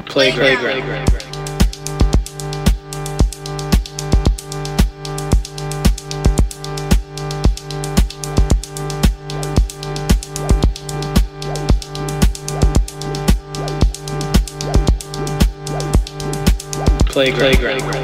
Playground. Playground.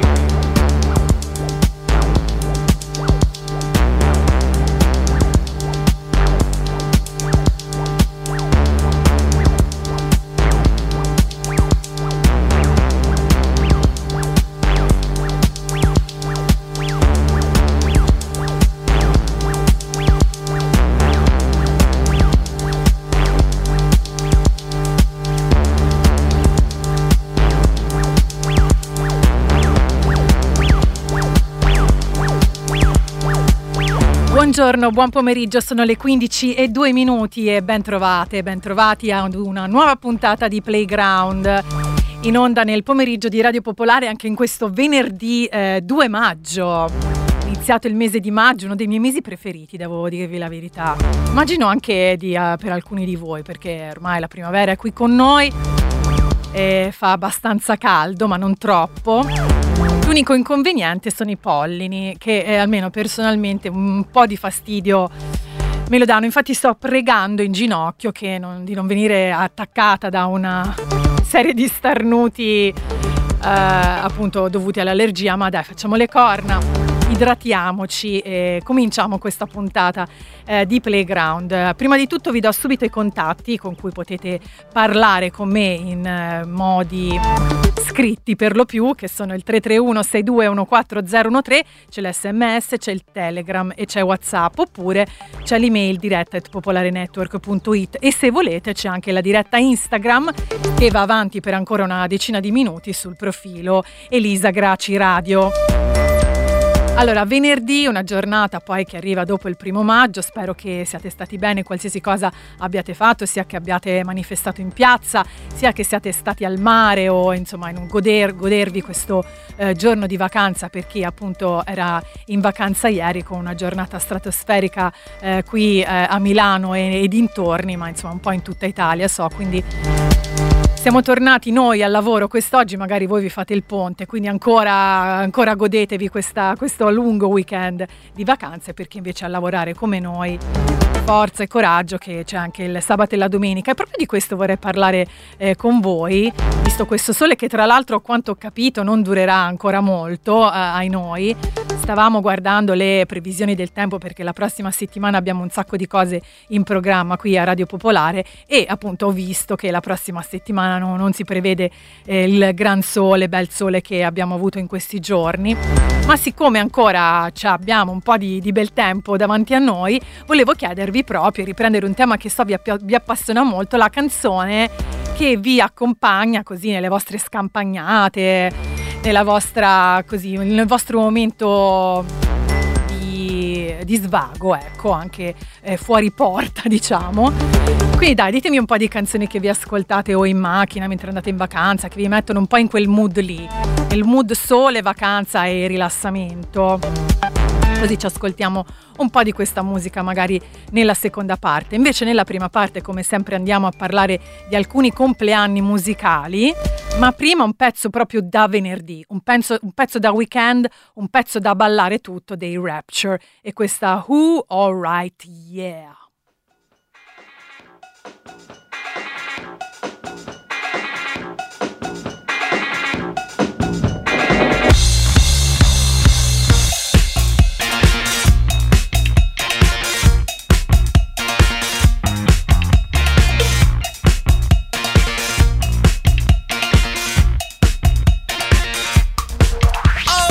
Buongiorno, buon pomeriggio, sono le 15:02 e bentrovati ad una nuova puntata di Playground in onda nel pomeriggio di Radio Popolare anche in questo venerdì 2 maggio. Iniziato il mese di maggio, uno dei miei mesi preferiti, devo dirvi la verità. Immagino anche per alcuni di voi, perché ormai la primavera è qui con noi e fa abbastanza caldo, ma non troppo. L'unico inconveniente sono i pollini, che almeno personalmente un po' di fastidio me lo danno. Infatti sto pregando in ginocchio di non venire attaccata da una serie di starnuti appunto dovuti all'allergia, ma dai, facciamo le corna, idratiamoci e cominciamo questa puntata di Playground. Prima di tutto vi do subito i contatti con cui potete parlare con me in modi scritti per lo più, che sono il 331-6214013, c'è l'SMS, c'è il Telegram e c'è WhatsApp, oppure c'è l'email diretta@popolarenetwork.it e se volete c'è anche la diretta Instagram che va avanti per ancora una decina di minuti sul profilo Elisa Graci Radio. Allora, venerdì, una giornata poi che arriva dopo il 1 maggio, spero che siate stati bene qualsiasi cosa abbiate fatto, sia che abbiate manifestato in piazza, sia che siate stati al mare o insomma in un godervi questo giorno di vacanza, per chi appunto era in vacanza ieri con una giornata stratosferica qui a Milano e dintorni, ma insomma un po' in tutta Italia, quindi siamo tornati noi al lavoro quest'oggi, magari voi vi fate il ponte, quindi ancora godetevi questo lungo weekend di vacanze, perché invece a lavorare come noi, forza e coraggio, che c'è anche il sabato e la domenica. E proprio di questo vorrei parlare con voi, visto questo sole che tra l'altro, a quanto ho capito, non durerà ancora molto, ai noi. Stavamo guardando le previsioni del tempo perché la prossima settimana abbiamo un sacco di cose in programma qui a Radio Popolare e appunto ho visto che la prossima settimana non si prevede il gran sole, bel sole che abbiamo avuto in questi giorni, ma siccome ancora abbiamo un po' di bel tempo davanti a noi, volevo chiedervi proprio, riprendere un tema che so vi appassiona molto, la canzone che vi accompagna così nelle vostre scampagnate, nel vostro momento di svago, ecco, anche fuori porta, diciamo. Quindi dai, ditemi un po' di canzoni che vi ascoltate o in macchina mentre andate in vacanza, che vi mettono un po' in quel mood lì, il mood sole, vacanza e rilassamento. Così ci ascoltiamo un po' di questa musica magari nella seconda parte. Invece nella prima parte, come sempre, andiamo a parlare di alcuni compleanni musicali, ma prima un pezzo proprio da venerdì, un pezzo da weekend, un pezzo da ballare tutto dei Rapture, e questa Who Alright Yeah.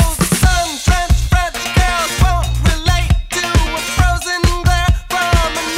Some French girls won't relate to a frozen glare from an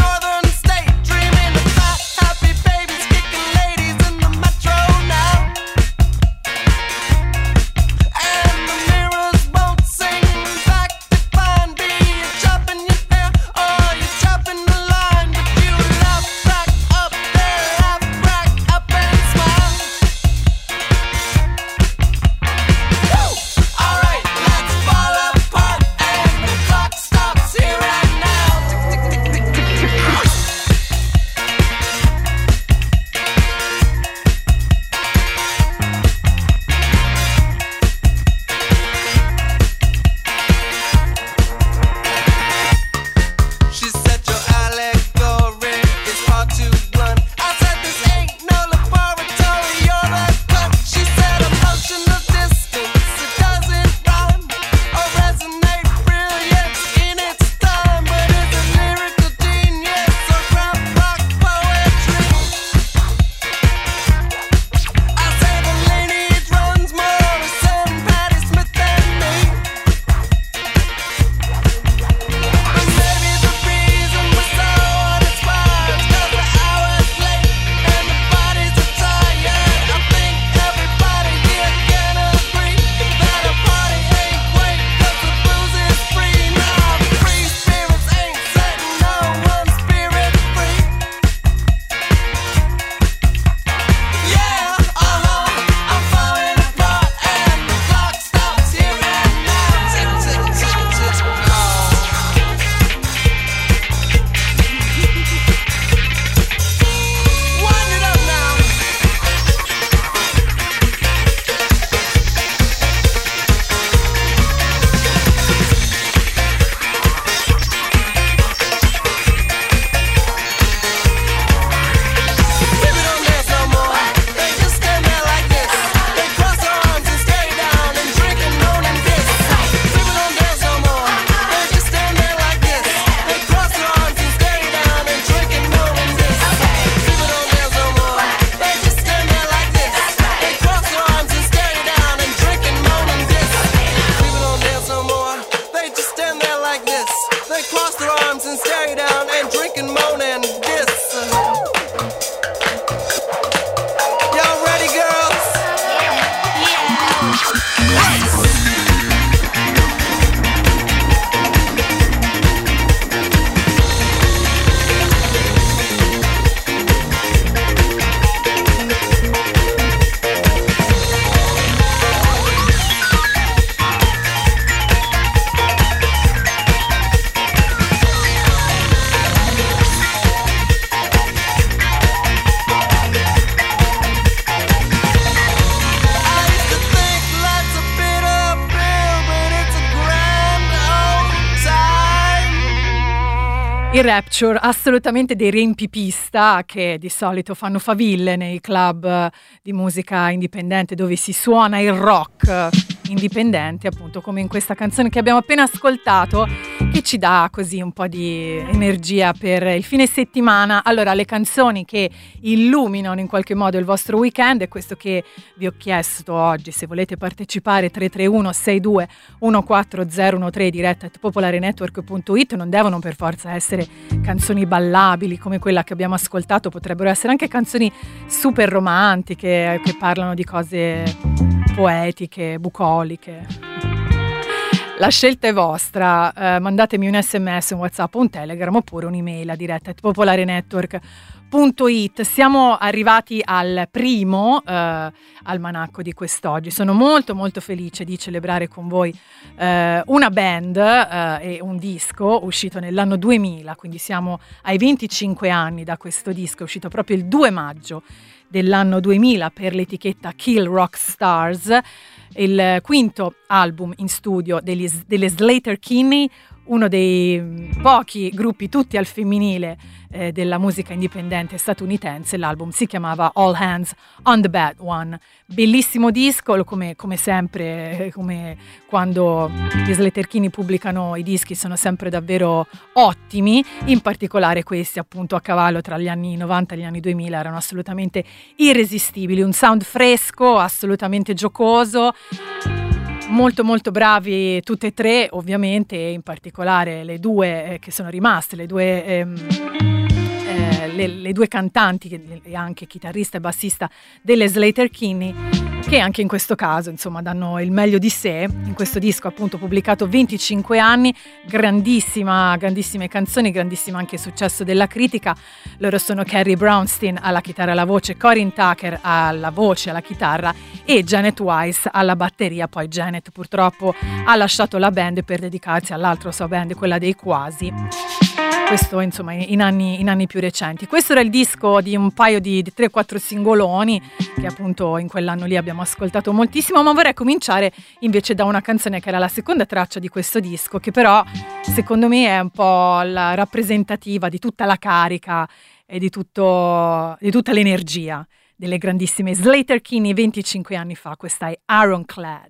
I Rapture, assolutamente dei riempipista che di solito fanno faville nei club di musica indipendente dove si suona il rock indipendente, appunto come in questa canzone che abbiamo appena ascoltato, che ci dà così un po' di energia per il fine settimana. Allora, le canzoni che illuminano in qualche modo il vostro weekend è questo che vi ho chiesto oggi. Se volete partecipare, 331 62 14013, diretta at popolarenetwork.it. Non devono per forza essere canzoni ballabili come quella che abbiamo ascoltato, potrebbero essere anche canzoni super romantiche che parlano di cose poetiche, bucoliche. La scelta è vostra, mandatemi un sms, un WhatsApp, un Telegram oppure un'email a diretta at popolarenetwork.it. Siamo arrivati al primo almanacco di quest'oggi. Sono molto molto felice di celebrare con voi una band e un disco uscito nell'anno 2000, quindi siamo ai 25 anni da questo disco, è uscito proprio il 2 maggio dell'anno 2000 per l'etichetta Kill Rock Stars, il quinto album in studio delle Sleater-Kinney, uno dei pochi gruppi tutti al femminile della musica indipendente statunitense. L'album si chiamava All Hands on the Bad One. Bellissimo disco, come sempre, come quando gli Sleater-Kinney pubblicano i dischi, sono sempre davvero ottimi, in particolare questi appunto a cavallo tra gli anni 90 e gli anni 2000 erano assolutamente irresistibili, un sound fresco, assolutamente giocoso. Molto molto bravi tutte e tre, ovviamente, in particolare le due che sono rimaste, le due cantanti e anche chitarrista e bassista delle Sleater-Kinney, che anche in questo caso insomma danno il meglio di sé. In questo disco appunto pubblicato 25 anni, grandissime canzoni, grandissimo anche successo della critica. Loro sono Carrie Brownstein alla chitarra e alla voce, Corinne Tucker alla voce e alla chitarra e Janet Weiss alla batteria. Poi Janet purtroppo ha lasciato la band per dedicarsi all'altra sua band, quella dei Quasi. Questo insomma in anni più recenti. Questo era il disco di un paio di 3-4 singoloni che appunto in quell'anno lì abbiamo ascoltato moltissimo, ma vorrei cominciare invece da una canzone che era la seconda traccia di questo disco, che però secondo me è un po' la rappresentativa di tutta la carica e di tutta l'energia delle grandissime Sleater-Kinney 25 anni fa. Questa è Ironclad.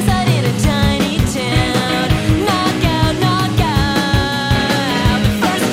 First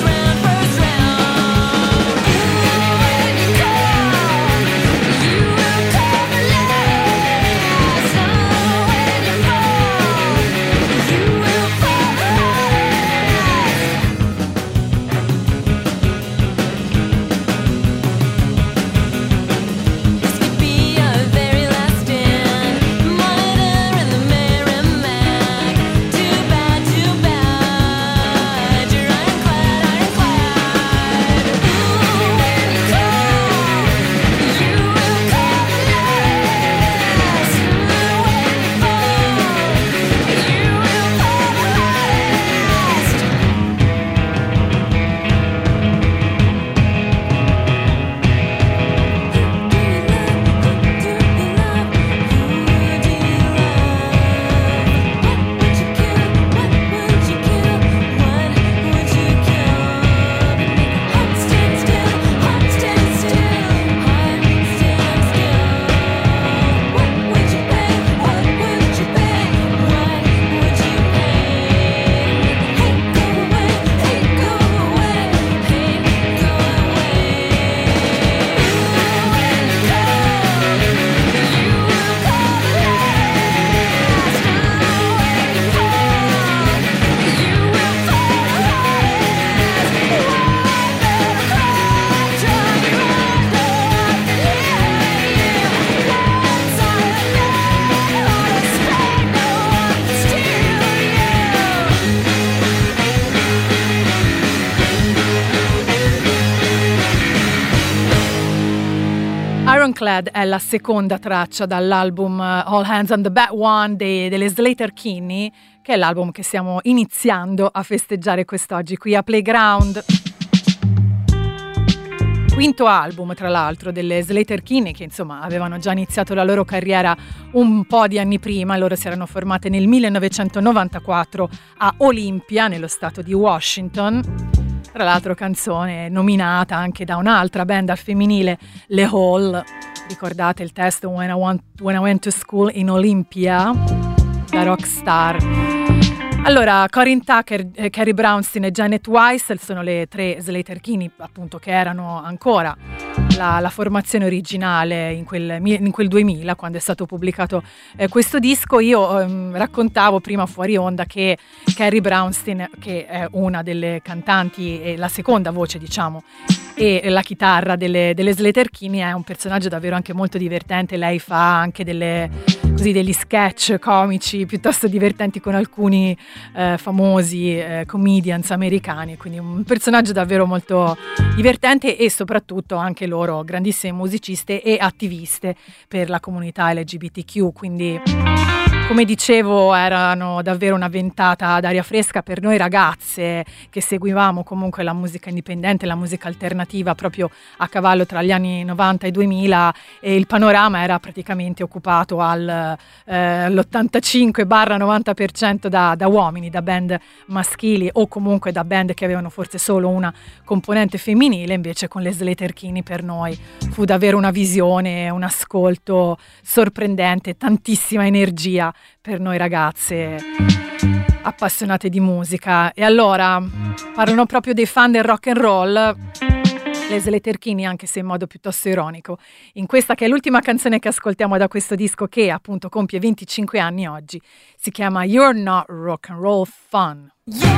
Ironclad è la seconda traccia dall'album All Hands on the Bad One delle Sleater-Kinney, che è l'album che stiamo iniziando a festeggiare quest'oggi qui a Playground. Quinto album, tra l'altro, delle Sleater-Kinney, che insomma avevano già iniziato la loro carriera un po' di anni prima. Loro si erano formate nel 1994 a Olympia, nello stato di Washington. Tra l'altro canzone nominata anche da un'altra band al femminile, Le Hall. Ricordate il testo When I Went to School in Olympia, da Rockstar. Allora, Corinne Tucker, Carrie Brownstein e Janet Weiss sono le tre Sleater-Kinney, appunto, che erano ancora la formazione originale in quel 2000, quando è stato pubblicato questo disco. Io raccontavo prima fuori onda che Carrie Brownstein, che è una delle cantanti e la seconda voce, diciamo, e la chitarra delle Sleater-Kinney, è un personaggio davvero anche molto divertente. Lei fa anche degli sketch comici piuttosto divertenti con alcuni famosi comedians americani, quindi un personaggio davvero molto divertente, e soprattutto anche loro grandissime musiciste e attiviste per la comunità LGBTQ, quindi come dicevo erano davvero una ventata d'aria fresca per noi ragazze che seguivamo comunque la musica indipendente, la musica alternativa proprio a cavallo tra gli anni 90 e 2000, e il panorama era praticamente occupato all'85-90% da uomini, da band maschili o comunque da band che avevano forse solo una componente femminile. Invece con le Sleater-Kinney per noi fu davvero una visione, un ascolto sorprendente, tantissima energia per noi ragazze appassionate di musica. E allora parlano proprio dei fan del rock and roll, le Sleater-Kinney, anche se in modo piuttosto ironico, in questa che è l'ultima canzone che ascoltiamo da questo disco, che appunto compie 25 anni oggi. Si chiama You're Not Rock and Roll Fun.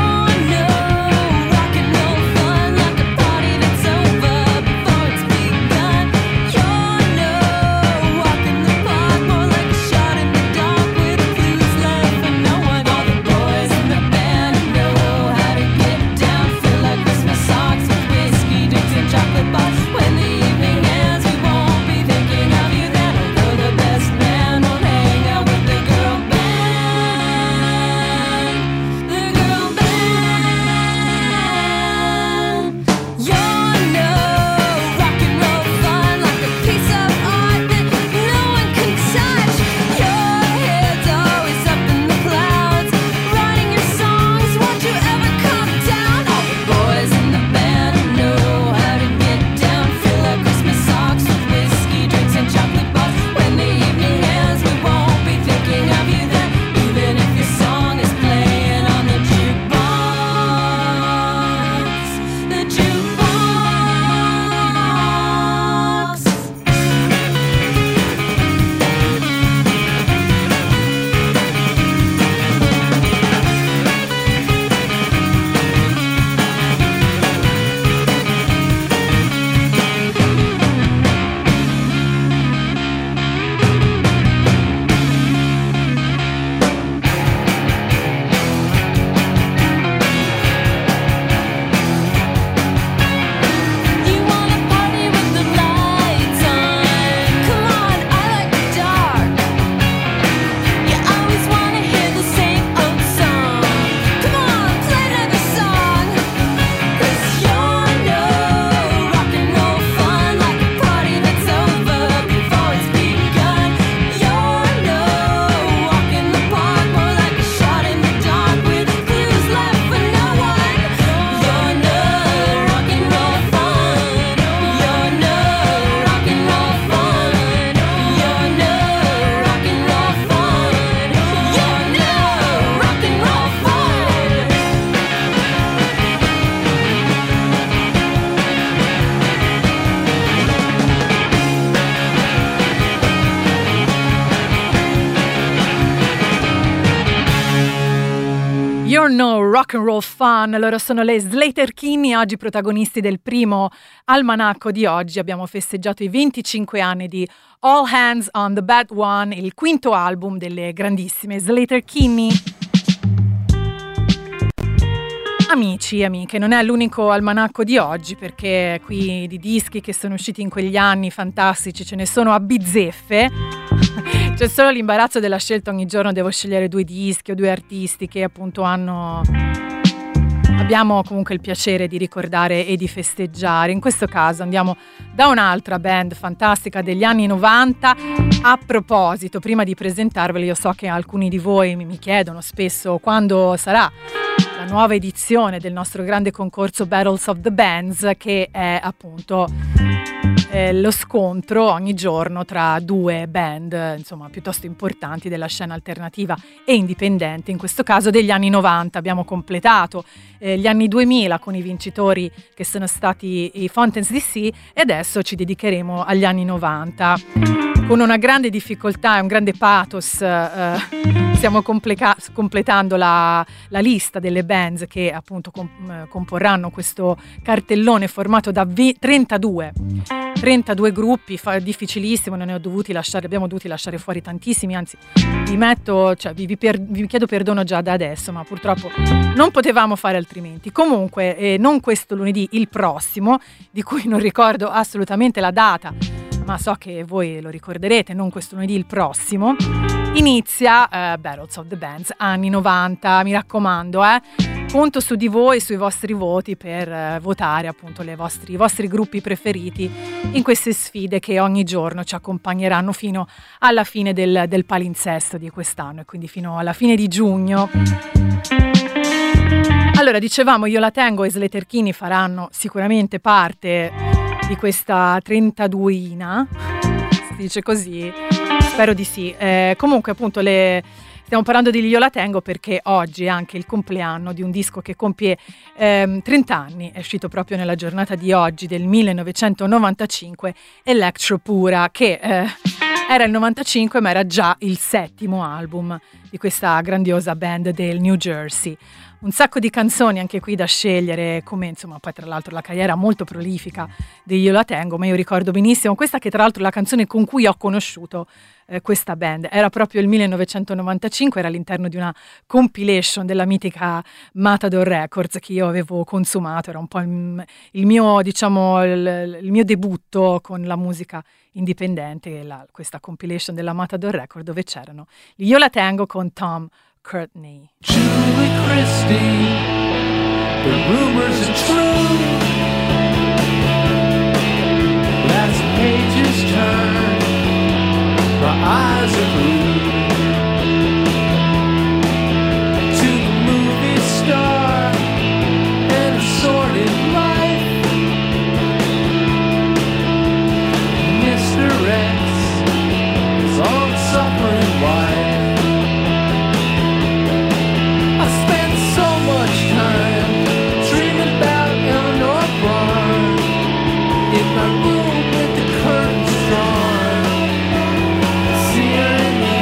No Rock and Roll Fun. Loro sono le Sleater-Kinney, oggi protagonisti del primo almanacco di oggi. Abbiamo festeggiato i 25 anni di All Hands on the Bad One, il quinto album delle grandissime Sleater-Kinney. amici e amiche, non è l'unico almanacco di oggi, perché qui di dischi che sono usciti in quegli anni fantastici ce ne sono a bizzeffe. C'è solo l'imbarazzo della scelta, ogni giorno devo scegliere 2 dischi o 2 artisti che appunto abbiamo comunque il piacere di ricordare e di festeggiare. In questo caso andiamo da un'altra band fantastica degli anni 90. A proposito, prima di presentarveli, io so che alcuni di voi mi chiedono spesso quando sarà la nuova edizione del nostro grande concorso Battles of the Bands, che è appunto lo scontro ogni giorno tra 2 band, insomma, piuttosto importanti della scena alternativa e indipendente, in questo caso degli anni 90. Abbiamo completato gli anni 2000 con i vincitori che sono stati i Fountains DC e adesso ci dedicheremo agli anni 90. Con una grande difficoltà e un grande pathos stiamo completando la lista delle bands che appunto comporranno questo cartellone formato da 32 gruppi, difficilissimo, abbiamo dovuti lasciare fuori tantissimi, anzi vi chiedo perdono già da adesso, ma purtroppo non potevamo fare altrimenti. Comunque non questo lunedì, il prossimo, di cui non ricordo assolutamente la data, ma so che voi lo ricorderete, non questo lunedì, il prossimo, inizia Battles of the Bands anni 90, mi raccomando, conto su di voi e sui vostri voti per votare appunto i vostri gruppi preferiti in queste sfide che ogni giorno ci accompagneranno fino alla fine del palinsesto di quest'anno, e quindi fino alla fine di giugno. Allora, dicevamo, Io la tengo e Sleterchini faranno sicuramente parte di questa 32ina, si dice così, spero di sì. Comunque appunto stiamo parlando di Io la tengo perché oggi è anche il compleanno di un disco che compie 30 anni, è uscito proprio nella giornata di oggi del 1995, Electro Pura, che era il 95 ma era già il 7° album di questa grandiosa band del New Jersey. Un sacco di canzoni anche qui da scegliere, come insomma poi tra l'altro la carriera molto prolifica di Io la tengo, ma io ricordo benissimo questa, che tra l'altro è la canzone con cui ho conosciuto questa band. Era proprio il 1995, era all'interno di una compilation della mitica Matador Records che io avevo consumato, era un po' il mio, diciamo, il mio debutto con la musica indipendente, questa compilation della Matador Records dove c'erano Io la tengo con Tom Courtney. Julie Christie, the rumors are true. Last pages turn, my eyes are glued to the movie star and a sordid life. Mr. X is on suffering wife. My room with the curtains drawn, see her in the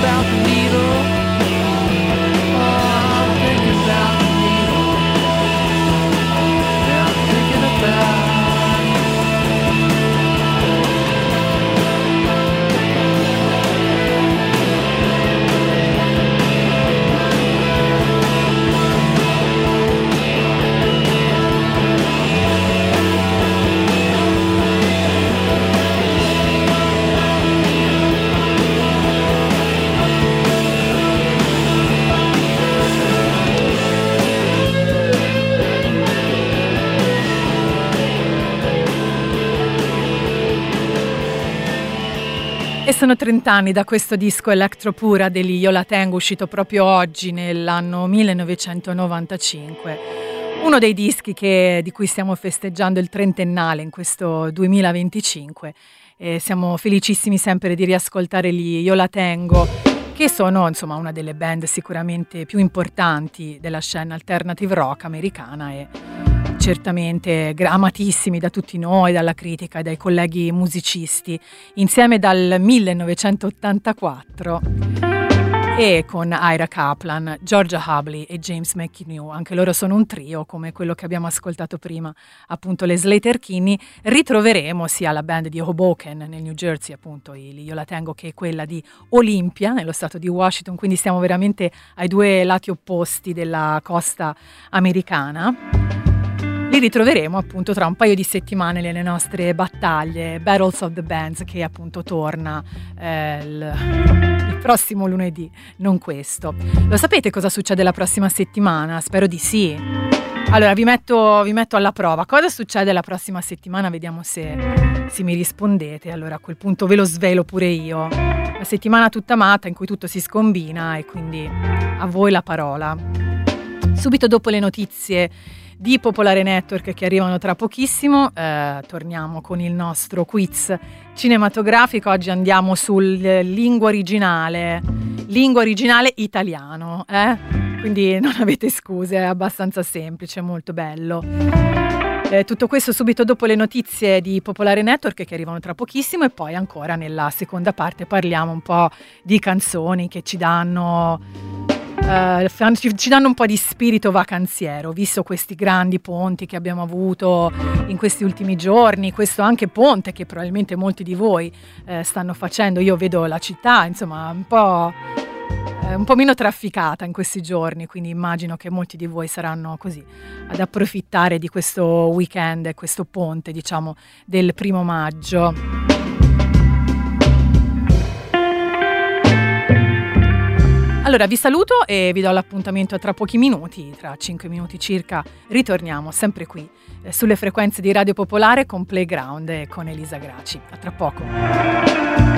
about the needle. Oh, I'm thinking about the needle. Yeah, I'm thinking about. E sono 30 anni da questo disco Electropura degli Io La Tengo, uscito proprio oggi nell'anno 1995. Uno dei dischi di cui stiamo festeggiando il trentennale in questo 2025. E siamo felicissimi sempre di riascoltare gli Io La Tengo, che sono insomma una delle band sicuramente più importanti della scena alternative rock americana e certamente amatissimi da tutti noi, dalla critica e dai colleghi musicisti, insieme dal 1984 e con Ira Kaplan, Georgia Hubley e James McNew. Anche loro sono un trio, come quello che abbiamo ascoltato prima, appunto le Sleater-Kinney. Ritroveremo sia la band di Hoboken nel New Jersey, appunto Io La Tengo, che quella di Olympia nello stato di Washington, quindi stiamo veramente ai due lati opposti della costa americana. Li ritroveremo appunto tra un paio di settimane nelle nostre battaglie, Battles of the Bands, che appunto torna il prossimo lunedì, non questo. Lo sapete cosa succede la prossima settimana? Spero di sì. Allora vi metto alla prova. Cosa succede la prossima settimana? Vediamo se mi rispondete. Allora a quel punto ve lo svelo pure io. Una settimana tutta matta in cui tutto si scombina e quindi a voi la parola. Subito dopo le notizie di Popolare Network che arrivano tra pochissimo, torniamo con il nostro quiz cinematografico. Oggi andiamo sul lingua originale italiano, quindi non avete scuse, è abbastanza semplice, molto bello. Tutto questo subito dopo le notizie di Popolare Network che arrivano tra pochissimo, e poi ancora nella seconda parte parliamo un po' di canzoni che ci danno un po' di spirito vacanziero, visto questi grandi ponti che abbiamo avuto in questi ultimi giorni, questo anche ponte che probabilmente molti di voi stanno facendo. Io vedo la città insomma un po' meno trafficata in questi giorni, quindi immagino che molti di voi saranno così ad approfittare di questo weekend e questo ponte, diciamo, del 1° maggio. Allora vi saluto e vi do l'appuntamento tra pochi minuti, tra 5 minuti circa ritorniamo sempre qui sulle frequenze di Radio Popolare con Playground e con Elisa Graci. A tra poco.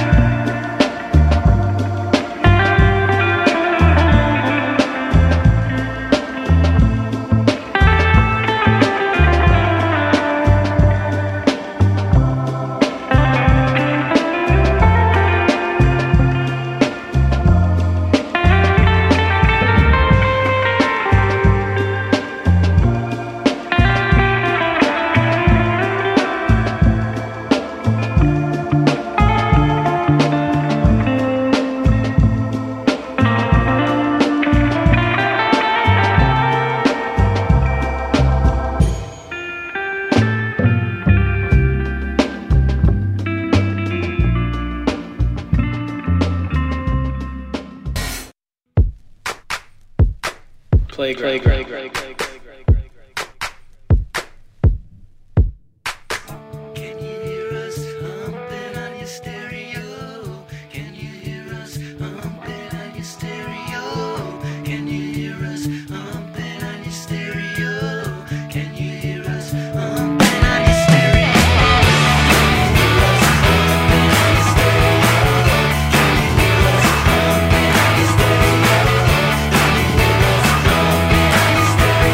Playground. Stereo.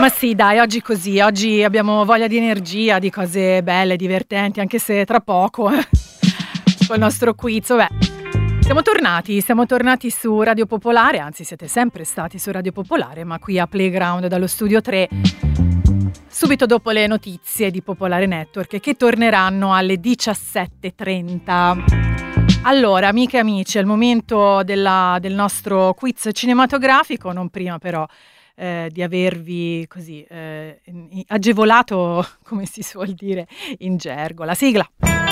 Ma sì, dai, oggi così, oggi abbiamo voglia di energia, di cose belle, divertenti, anche se tra poco col nostro quiz, vabbè. Siamo tornati su Radio Popolare, anzi siete sempre stati su Radio Popolare, ma qui a Playground dallo Studio 3, subito dopo le notizie di Popolare Network che torneranno alle 17:30. Allora, amiche e amici, è il momento del nostro quiz cinematografico, non prima però di avervi così agevolato, come si suol dire in gergo. La sigla.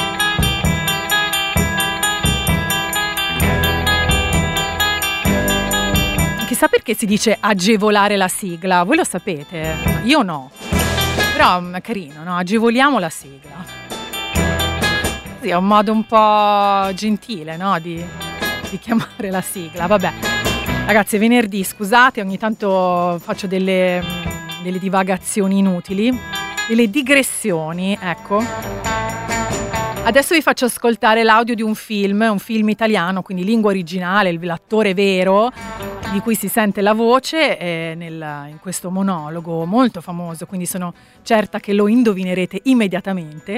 Chissà perché si dice agevolare la sigla, voi lo sapete? Io no, però è carino, no? Agevoliamo la sigla. Sì, è un modo un po' gentile, no? Di chiamare la sigla, vabbè. Ragazzi, è venerdì, scusate, ogni tanto faccio delle divagazioni inutili, delle digressioni, ecco. Adesso vi faccio ascoltare l'audio di un film italiano, quindi lingua originale, l'attore vero, di cui si sente la voce in questo monologo molto famoso, quindi sono certa che lo indovinerete immediatamente.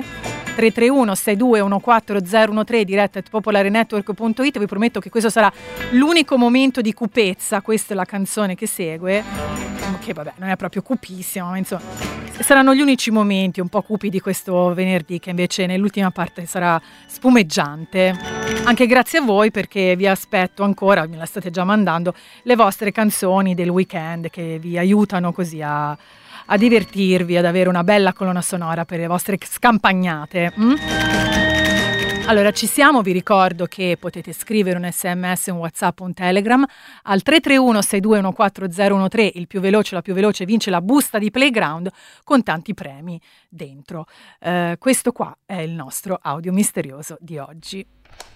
331-6214013 diretta@popolarenetwork.it. Vi prometto che questo sarà l'unico momento di cupezza. Questa è la canzone che segue, che vabbè non è proprio cupissima, ma insomma saranno gli unici momenti un po' cupi di questo venerdì, che invece nell'ultima parte sarà spumeggiante. Anche grazie a voi, perché vi aspetto ancora, me la state già mandando, le vostre canzoni del weekend che vi aiutano così a divertirvi, ad avere una bella colonna sonora per le vostre scampagnate. Allora, ci siamo, vi ricordo che potete scrivere un SMS, un WhatsApp, un Telegram al 331-6214013, il più veloce, la più veloce vince la busta di Playground con tanti premi dentro. Questo qua è il nostro audio misterioso di oggi.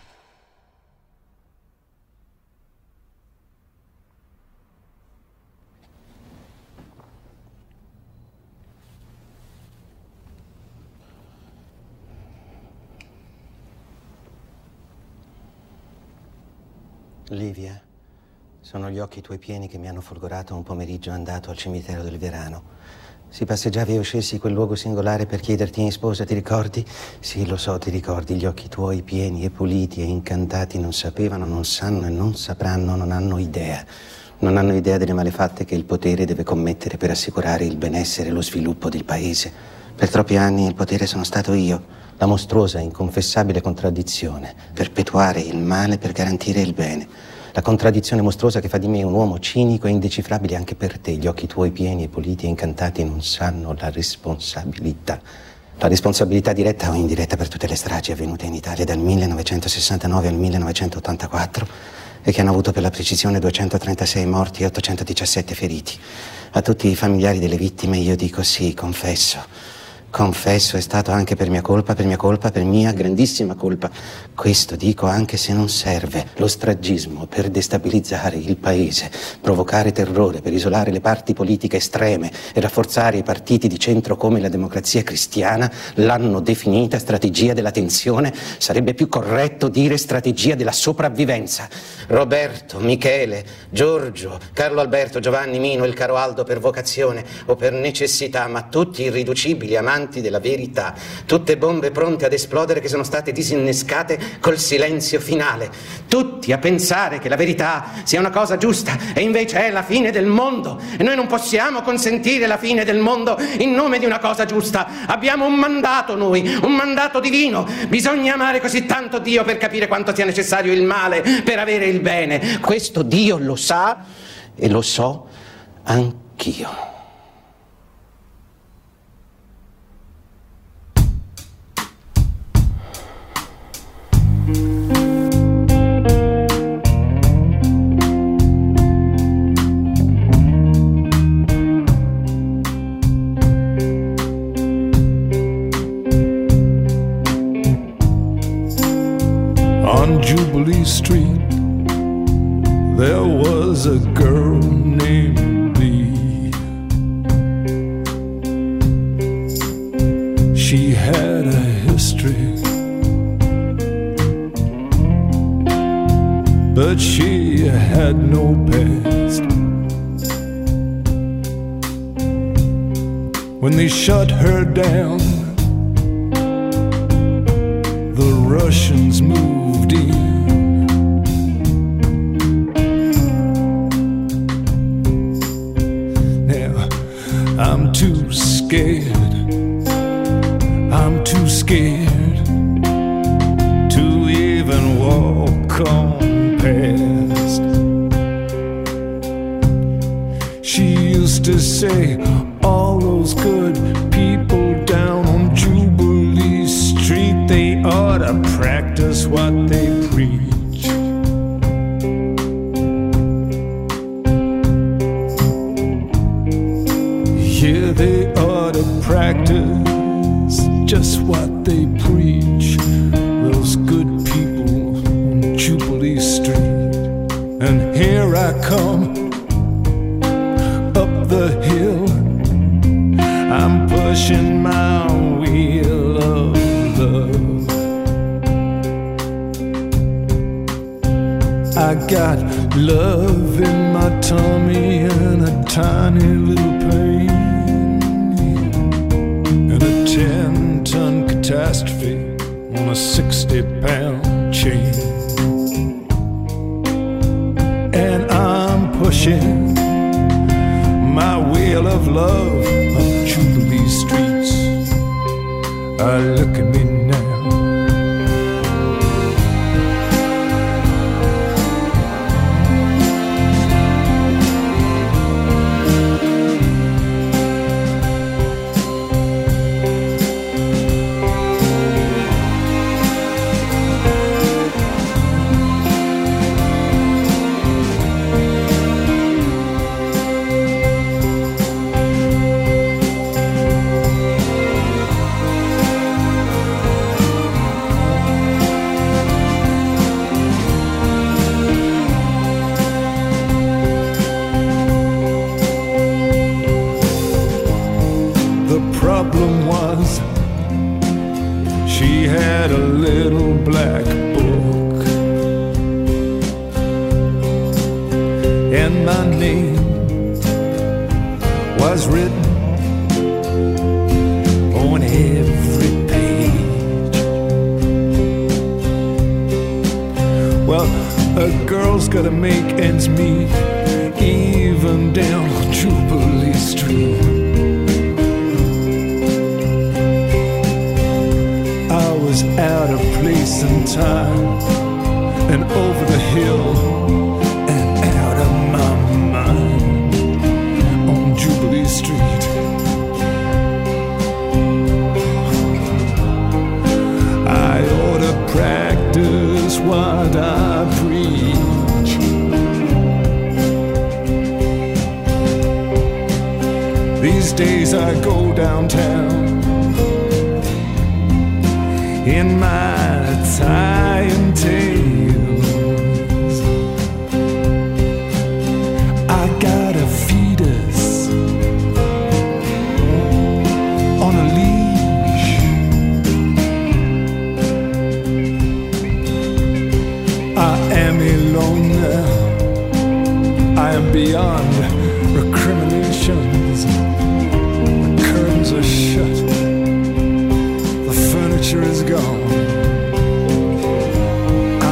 Livia, sono gli occhi tuoi pieni che mi hanno folgorato un pomeriggio andato al cimitero del Verano. Si passeggiava e scesi in quel luogo singolare per chiederti in sposa, ti ricordi? Sì, lo so, ti ricordi. Gli occhi tuoi pieni e puliti e incantati non sapevano, non sanno e non sapranno, non hanno idea. Non hanno idea delle malefatte che il potere deve commettere per assicurare il benessere e lo sviluppo del paese. Per troppi anni il potere sono stato io. La mostruosa, inconfessabile contraddizione, perpetuare il male per garantire il bene. La contraddizione mostruosa che fa di me un uomo cinico e indecifrabile anche per te. Gli occhi tuoi pieni e puliti e incantati non sanno la responsabilità. La responsabilità diretta o indiretta per tutte le stragi avvenute in Italia dal 1969 al 1984 e che hanno avuto per la precisione 236 morti e 817 feriti. A tutti i familiari delle vittime io dico sì, confesso. Confesso, è stato anche per mia grandissima colpa. Questo dico anche se non serve. Lo stragismo per destabilizzare il paese, provocare terrore, per isolare le parti politiche estreme e rafforzare i partiti di centro come la Democrazia Cristiana, l'hanno definita strategia della tensione. Sarebbe più corretto dire strategia della sopravvivenza. Roberto, Michele, Giorgio, Carlo Alberto, Giovanni, Mino, il caro Aldo per vocazione o per necessità, ma tutti irriducibili amanti della verità, tutte bombe pronte ad esplodere che sono state disinnescate col silenzio finale, tutti a pensare che la verità sia una cosa giusta e invece è la fine del mondo, e noi non possiamo consentire la fine del mondo in nome di una cosa giusta. Abbiamo un mandato noi, un mandato divino, bisogna amare così tanto Dio per capire quanto sia necessario il male per avere il bene. Questo Dio lo sa e lo so anch'io. On Jubilee Street, there was a girl named Lee. She had a history, but she had no past. when they shut her down. The Russians moved in. Now I'm too scared. I'm too scared to even walk on past. She used to say, all those good people down on Jubilee Street, they ought to practice what they preach. Yeah, they ought to practice just what they preach. Those good people on Jubilee Street. And here I come up the hill, I'm pushing my wheel of love. I got love in my tummy and a tiny little pain, and a 10-ton catastrophe on a 60-pound chain. And I'm pushing my wheel of love up Jubilee streets. Look at me now. Problem was, she had a little black book, and my name was written on every page. Well, a girl's gotta make ends meet, even down on Jubilee Street. Out of place and time, and over the hill and out of my mind on Jubilee Street. I ought to practice what I preach. These days I go downtown in my tie and tails. I got a fetus on a leash. I am alone now. I am beyond recriminations. The curtains are shut. Is gone.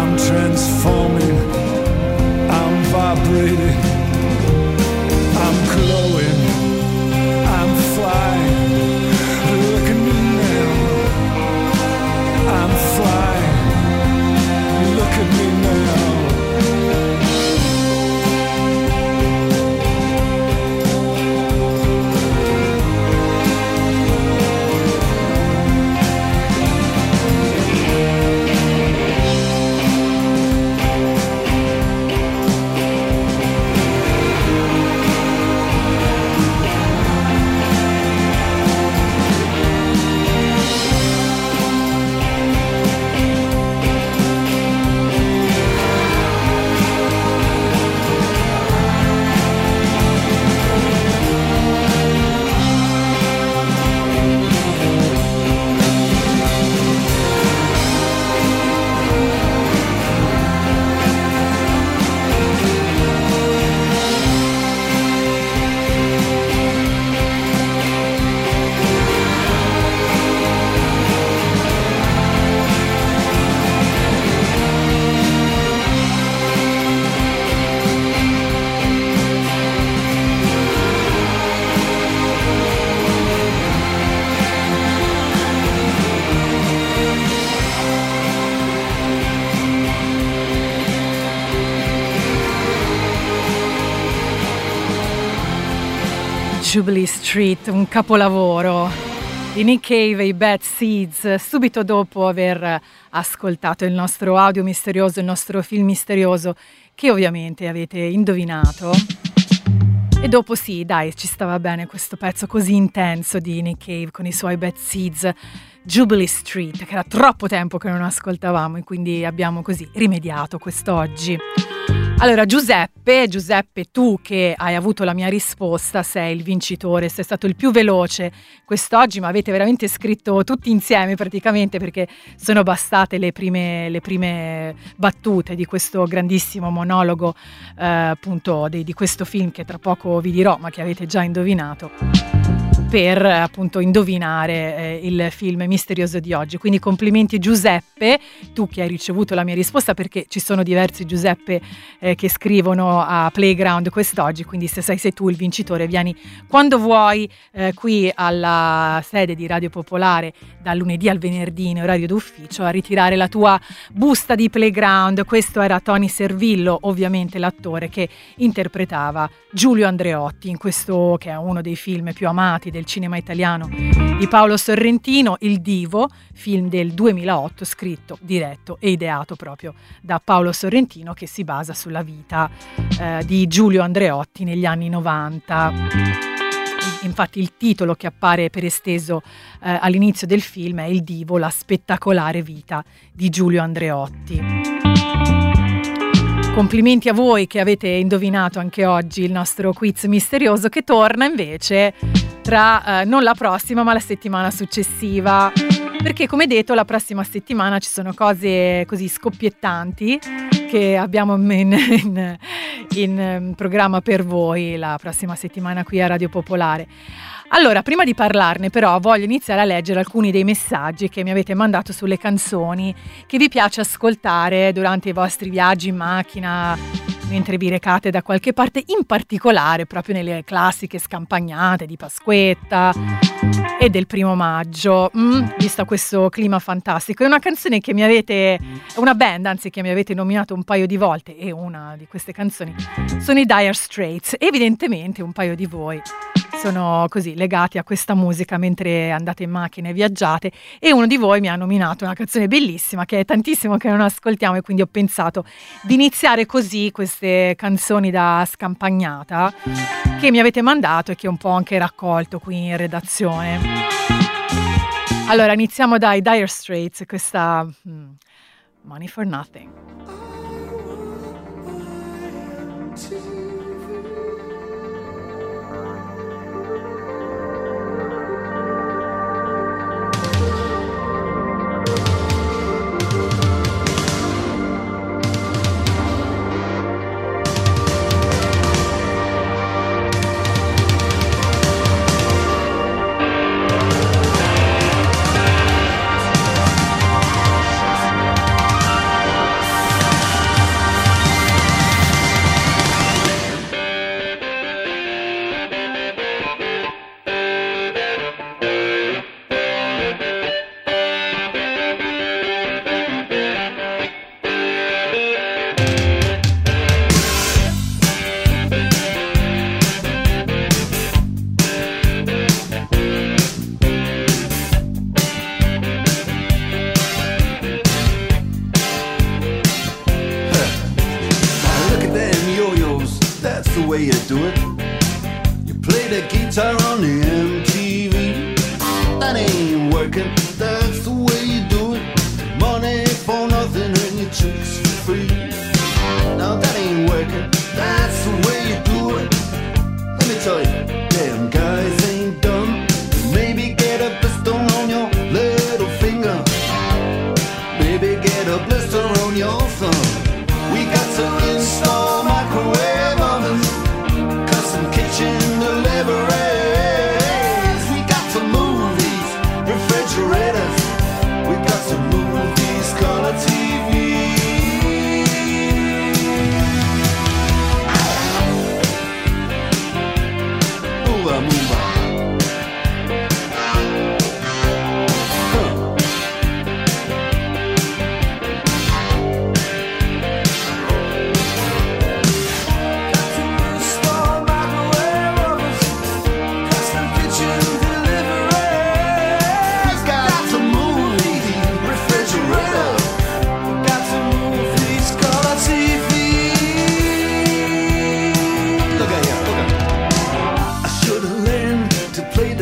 Jubilee Street, un capolavoro di Nick Cave e i Bad Seeds, subito dopo aver ascoltato il nostro audio misterioso, il nostro film misterioso, che ovviamente avete indovinato. E dopo sì, dai, ci stava bene questo pezzo così intenso di Nick Cave con i suoi Bad Seeds, Jubilee Street, che era troppo tempo che non ascoltavamo e quindi abbiamo così rimediato quest'oggi. Allora Giuseppe, tu che hai avuto la mia risposta, sei il vincitore, sei stato il più veloce quest'oggi, ma avete veramente scritto tutti insieme praticamente, perché sono bastate le prime battute di questo grandissimo monologo appunto di questo film che tra poco vi dirò, ma che avete già indovinato, per appunto indovinare il film misterioso di oggi. Quindi complimenti Giuseppe, tu che hai ricevuto la mia risposta, perché ci sono diversi Giuseppe che scrivono a Playground quest'oggi, quindi se sei tu il vincitore, vieni quando vuoi qui alla sede di Radio Popolare dal lunedì al venerdì in orario d'ufficio a ritirare la tua busta di Playground. Questo era Tony Servillo, ovviamente l'attore che interpretava Giulio Andreotti in questo che è uno dei film più amati del cinema italiano di Paolo Sorrentino, Il Divo, film del 2008 scritto, diretto e ideato proprio da Paolo Sorrentino, che si basa sulla vita di Giulio Andreotti negli anni 90. Infatti il titolo che appare per esteso all'inizio del film è Il Divo, la spettacolare vita di Giulio Andreotti. Complimenti a voi che avete indovinato anche oggi il nostro quiz misterioso, che torna invece tra non la prossima ma la settimana successiva, perché come detto la prossima settimana ci sono cose così scoppiettanti che abbiamo in programma per voi la prossima settimana qui a Radio Popolare. Allora, prima di parlarne però voglio iniziare a leggere alcuni dei messaggi che mi avete mandato sulle canzoni che vi piace ascoltare durante i vostri viaggi in macchina, mentre vi recate da qualche parte, in particolare proprio nelle classiche scampagnate di Pasquetta e del 1° maggio, visto questo clima fantastico. È una canzone che una band anzi che mi avete nominato un paio di volte, e una di queste canzoni sono i Dire Straits. Evidentemente un paio di voi sono così legati a questa musica mentre andate in macchina e viaggiate, e uno di voi mi ha nominato una canzone bellissima che è tantissimo che non ascoltiamo, e quindi ho pensato di iniziare così queste canzoni da scampagnata che mi avete mandato e che ho un po' anche raccolto qui in redazione. Allora iniziamo dai Dire Straits, questa Money for Nothing.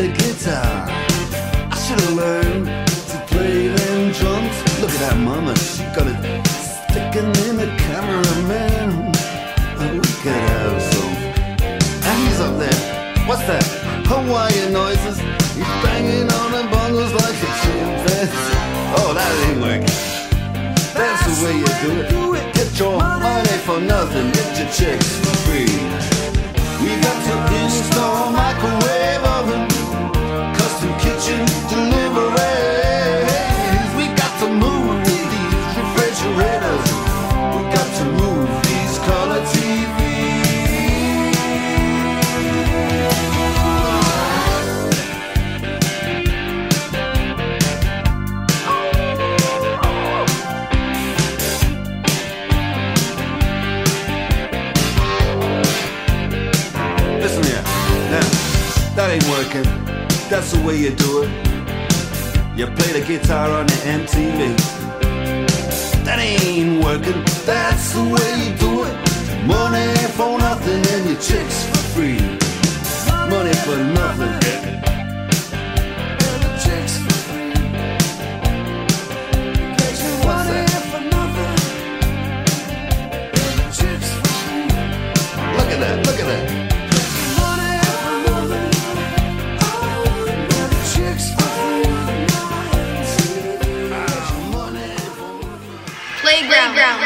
the guitar. I should have learned to play them drums. Look at that mama, she got it sticking in the cameraman. We could have some. And he's up there. What's that? Hawaiian noises. He's banging on the bongos like a chimpanzee. Oh, that ain't working. That's the way you do it. Get your money for nothing. Get your chicks for free. We got to install microwave oven, custom kitchen deliveries. We got to move these refrigerators. We got to move these color TVs. Listen here, now, that ain't working. That's the way you do it. You play the guitar on the MTV. That ain't working. That's the way you do it. Money for nothing and your chicks for free. Money for nothing and your chicks for free. What's that? Chicks for free. Look at that, look at that. Playground.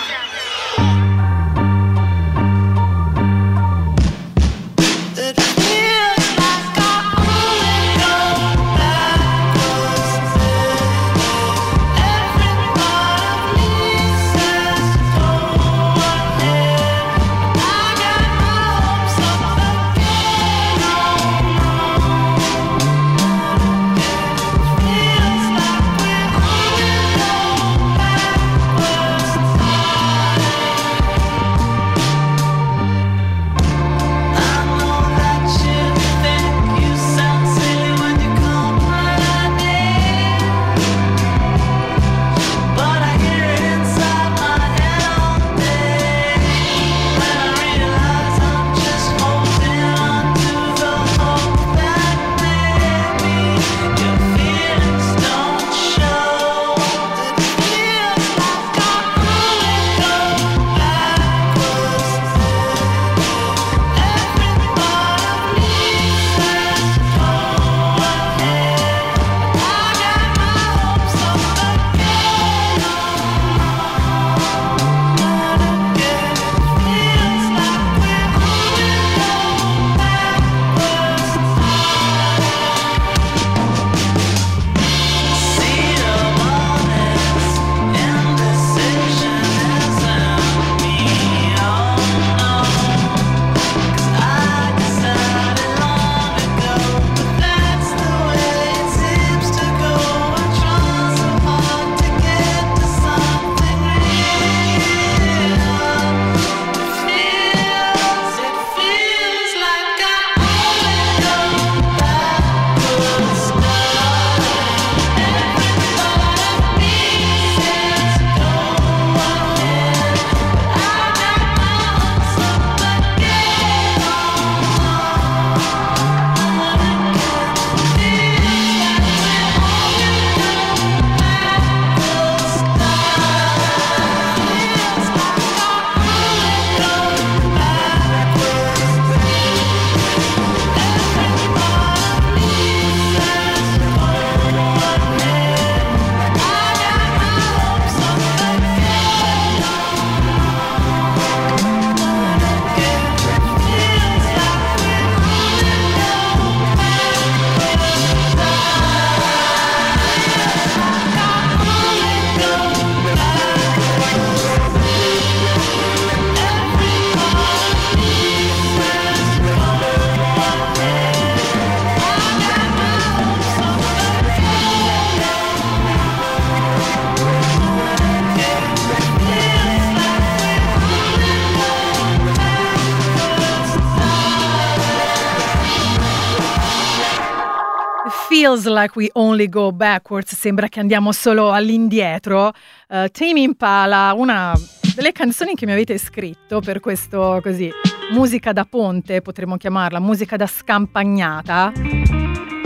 Feels like we only go backwards, sembra che andiamo solo all'indietro. Tame Impala, una delle canzoni che mi avete scritto per questo, così, musica da ponte, potremmo chiamarla, musica da scampagnata.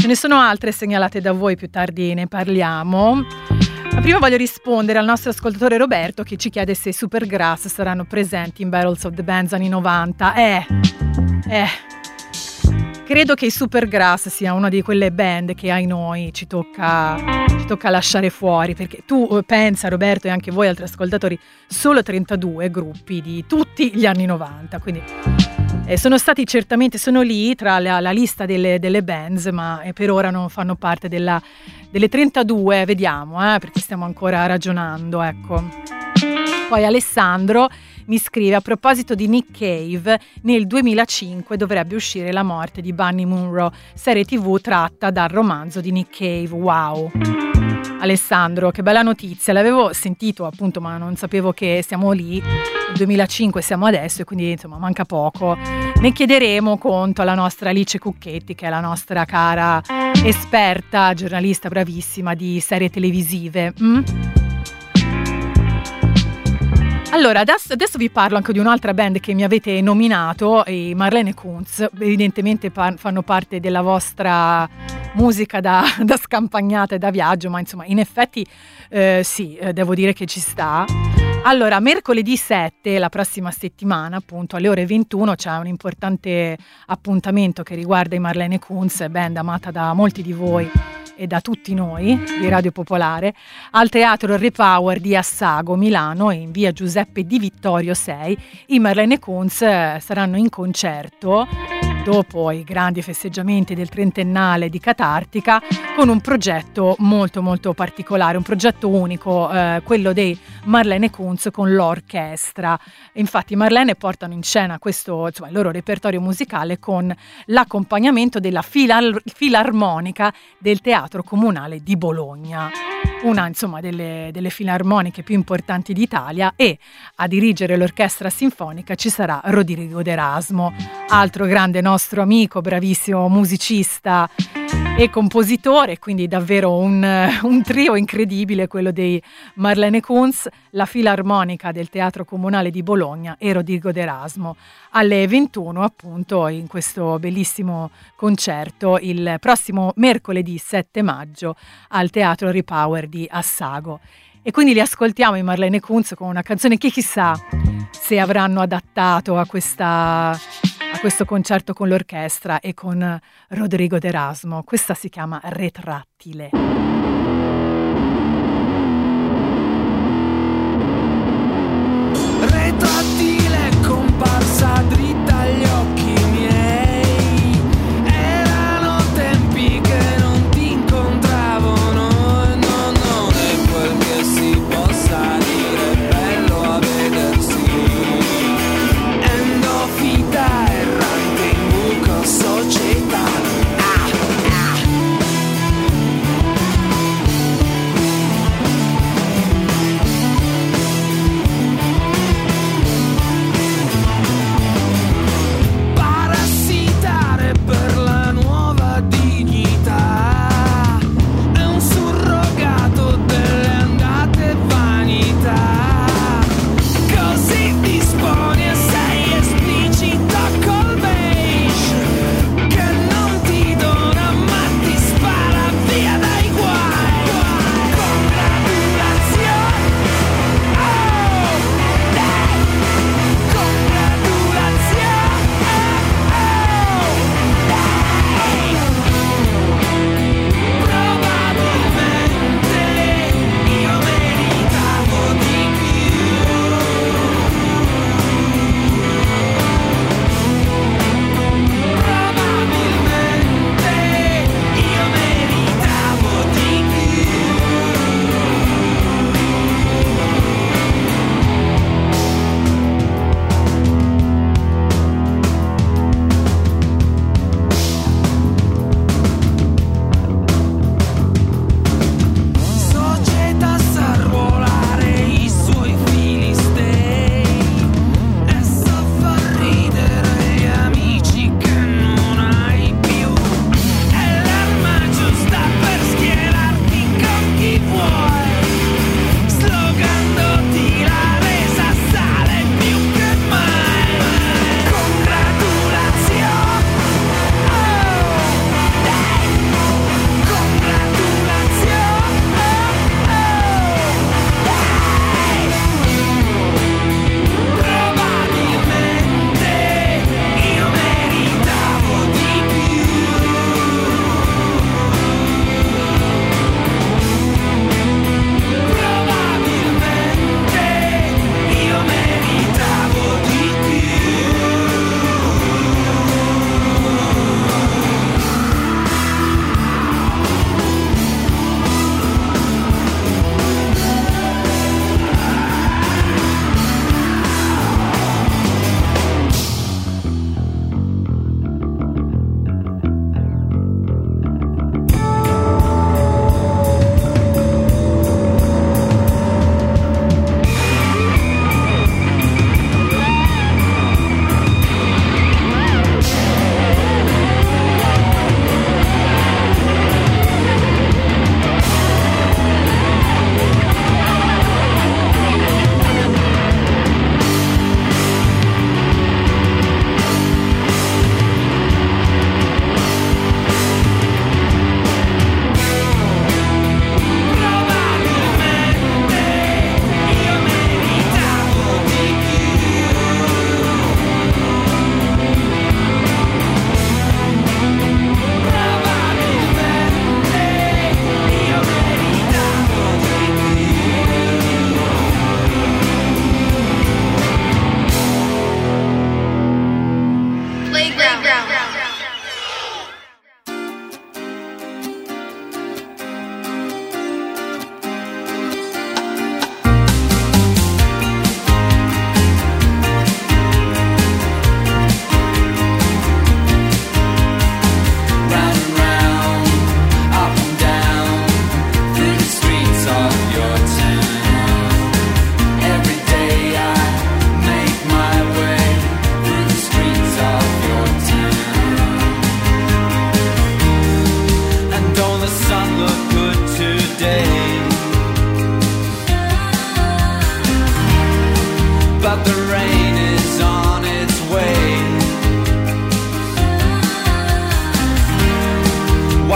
Ce ne sono altre segnalate da voi, più tardi ne parliamo. Ma prima voglio rispondere al nostro ascoltatore Roberto, che ci chiede se i Supergrass saranno presenti in Battles of the Bands anni 90. Credo che i Supergrass sia una di quelle band che ai noi ci tocca lasciare fuori, perché tu pensa, Roberto, e anche voi altri ascoltatori, solo 32 gruppi di tutti gli anni 90, quindi sono lì tra la lista delle bands, ma per ora non fanno parte delle 32, vediamo, perché stiamo ancora ragionando, ecco. Poi Alessandro mi scrive: a proposito di Nick Cave, nel 2005 dovrebbe uscire La morte di Bunny Munro, serie TV tratta dal romanzo di Nick Cave. Wow! Alessandro, che bella notizia, l'avevo sentito appunto, ma non sapevo che siamo lì, nel 2005 siamo adesso, e quindi insomma manca poco. Ne chiederemo conto alla nostra Alice Cucchetti, che è la nostra cara esperta, giornalista bravissima di serie televisive. Allora, adesso vi parlo anche di un'altra band che mi avete nominato, i Marlene Kunz. Evidentemente fanno parte della vostra musica da scampagnata e da viaggio, ma insomma, in effetti sì, devo dire che ci sta. Allora, mercoledì 7, la prossima settimana, appunto, alle ore 21, c'è un importante appuntamento che riguarda i Marlene Kunz, band amata da molti di voi e da tutti noi di Radio Popolare, al Teatro Repower di Assago, Milano, in via Giuseppe Di Vittorio 6. I Marlene Kunz saranno in concerto dopo i grandi festeggiamenti del trentennale di Catartica, con un progetto molto molto particolare, un progetto unico, quello dei Marlene Kunz con l'orchestra. Infatti i Marlene portano in scena questo, insomma, il loro repertorio musicale con l'accompagnamento della filarmonica del Teatro Comunale di Bologna, una insomma delle filarmoniche più importanti d'Italia, e a dirigere l'orchestra sinfonica ci sarà Rodrigo D'Erasmo, altro grande nostro amico, bravissimo musicista e compositore, quindi davvero un trio incredibile, quello dei Marlene Kunz, la filarmonica del Teatro Comunale di Bologna e Rodrigo D'Erasmo, alle 21 appunto in questo bellissimo concerto il prossimo mercoledì 7 maggio al Teatro Repower di Assago. E quindi li ascoltiamo i Marlene Kunz con una canzone che chissà se avranno adattato a questo concerto con l'orchestra e con Rodrigo D'Erasmo. Questa si chiama Retrattile. Retrattile comparsa dritta agli occhi miei, erano tempi che non ti incontravo, no, non è quel che si possa dire, è bello a vedersi, endofita errante in buco società.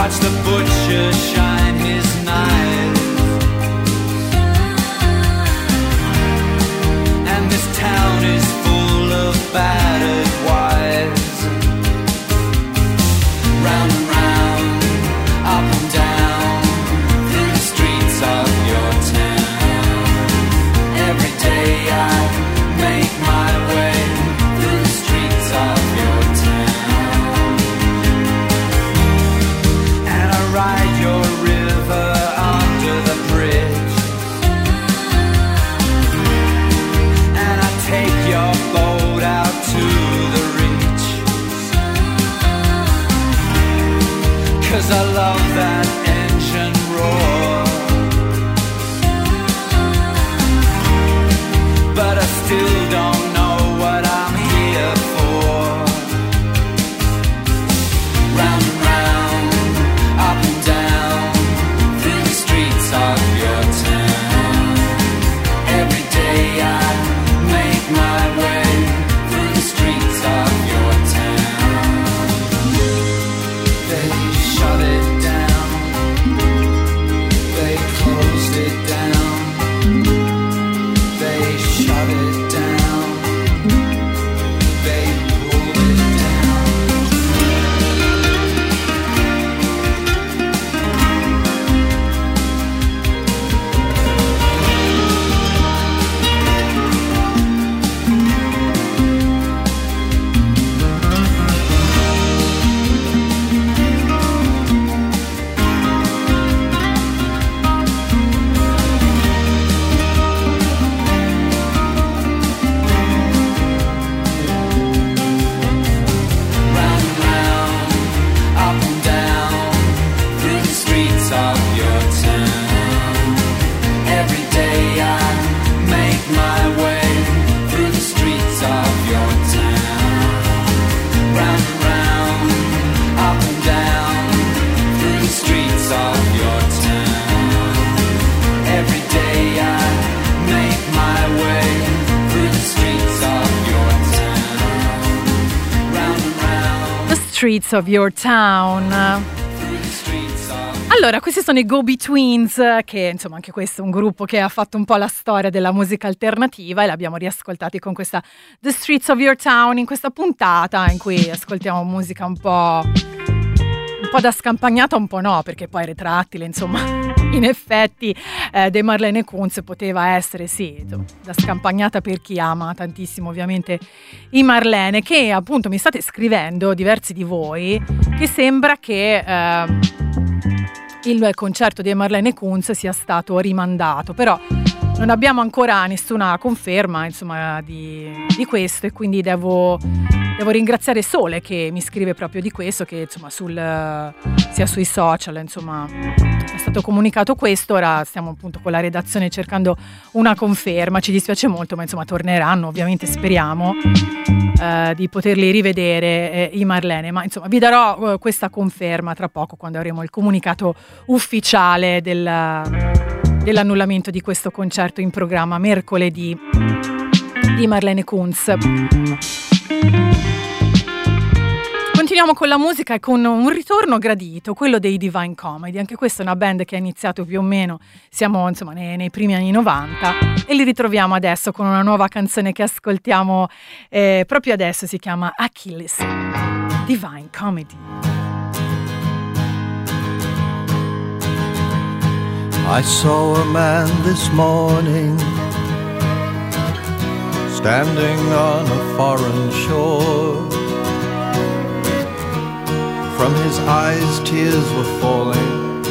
watch the butcher shine his knife. And this town is full of battered wives. Round and round, up and down, through the streets of your town. Every day I make my way through the streets of your town. And I ride your river under the bridge. And I take your boat out to the reach. 'Cause I love that engine roar. But I still don't know what I'm here for. Round and round, up and down, through the streets of your town. Every day I make my way through the streets of your town. They shut it down. They closed it down. They shut it down. They pulled it down. Round and round, up and down, through the streets of your town. Every day I make my way through the streets of your town. Round and round, up and down, through the streets of your town. Every day I make my way through the streets of your town. Round and round, The Streets of Your Town. through the streets of Allora, questi sono i Go-Betweens, che insomma anche questo è un gruppo che ha fatto un po' la storia della musica alternativa e l'abbiamo riascoltati con questa The Streets of Your Town in questa puntata in cui ascoltiamo musica un po' da scampagnata, un po' no, perché poi retrattile, insomma, in effetti dei Marlene Kunz poteva essere, sì, insomma, da scampagnata per chi ama tantissimo ovviamente i Marlene, che appunto mi state scrivendo, diversi di voi, che sembra che il concerto di Marlene Kunz sia stato rimandato, però non abbiamo ancora nessuna conferma, insomma, di questo, e quindi devo ringraziare Sole che mi scrive proprio di questo, che insomma sia sui social, insomma, è stato comunicato questo. Ora stiamo appunto con la redazione cercando una conferma, ci dispiace molto, ma insomma torneranno, ovviamente speriamo di poterli rivedere i Marlene, ma insomma vi darò questa conferma tra poco, quando avremo il comunicato ufficiale dell'annullamento di questo concerto in programma mercoledì di Marlene Kunz. Continuiamo con la musica e con un ritorno gradito, quello dei Divine Comedy. Anche questa è una band che ha iniziato più o meno, siamo insomma nei primi anni 90, e li ritroviamo adesso con una nuova canzone che ascoltiamo proprio adesso, si chiama Achilles, Divine Comedy. I saw a man this morning standing on a foreign shore. From his eyes tears were falling